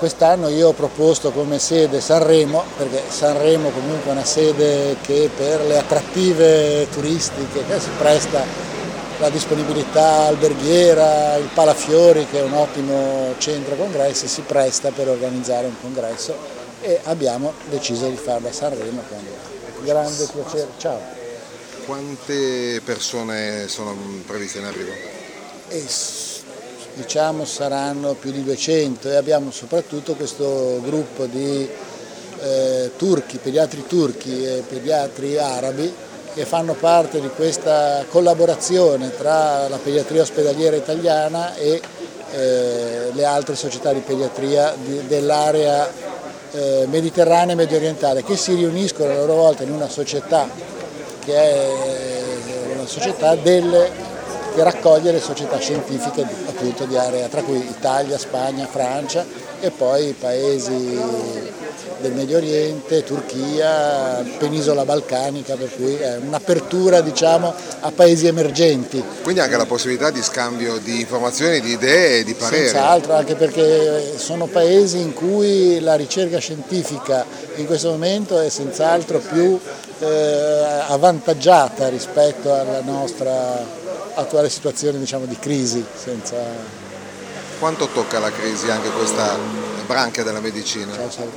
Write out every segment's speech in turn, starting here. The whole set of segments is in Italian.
quest'anno io ho proposto come sede Sanremo, perché Sanremo comunque è una sede che per le attrattive turistiche che si presta, la disponibilità alberghiera, il Palafiori che è un ottimo centro congressi, si presta per organizzare un congresso e abbiamo deciso di farlo a Sanremo con grande piacere. Ciao. Quante persone sono previste in arrivo? Diciamo saranno più di 200 e abbiamo soprattutto questo gruppo di turchi, pediatri turchi e pediatri arabi che fanno parte di questa collaborazione tra la pediatria ospedaliera italiana e le altre società di pediatria dell'area mediterranea e medio orientale, che si riuniscono a loro volta in una società che è una società che raccoglie le società scientifiche appunto di area, tra cui Italia, Spagna, Francia e poi i paesi del Medio Oriente, Turchia, penisola balcanica, per cui è un'apertura diciamo a paesi emergenti. Quindi anche la possibilità di scambio di informazioni, di idee e di pareri. Senz'altro, anche perché sono paesi in cui la ricerca scientifica in questo momento è senz'altro più avvantaggiata rispetto alla nostra attuale situazione diciamo di crisi. Quanto tocca la crisi anche questa branca della medicina?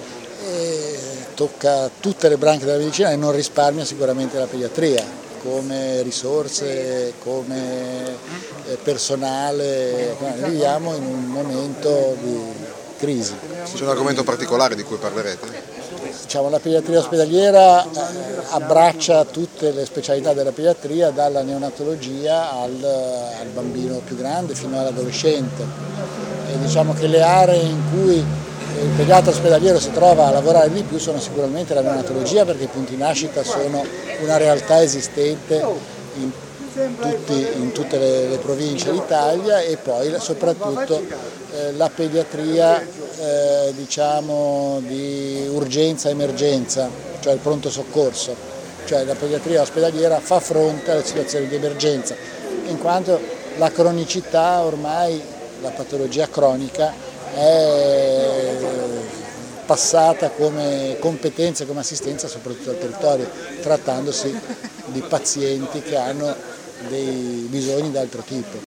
Tocca tutte le branche della medicina e non risparmia sicuramente la pediatria, come risorse, come personale. Viviamo in un momento di crisi. C'è un argomento particolare di cui parlerete? Diciamo, la pediatria ospedaliera abbraccia tutte le specialità della pediatria, dalla neonatologia al bambino più grande fino all'adolescente. E diciamo che le aree in cui il pediatra ospedaliero si trova a lavorare di più sono sicuramente la neonatologia, perché i punti nascita sono una realtà esistente in tutte le province d'Italia, e poi soprattutto la pediatria diciamo di urgenza emergenza, cioè il pronto soccorso, cioè la pediatria ospedaliera fa fronte alle situazioni di emergenza, in quanto la cronicità ormai, la patologia cronica è passata come competenza, come assistenza soprattutto al territorio, trattandosi di pazienti che hanno dei bisogni d'altro tipo.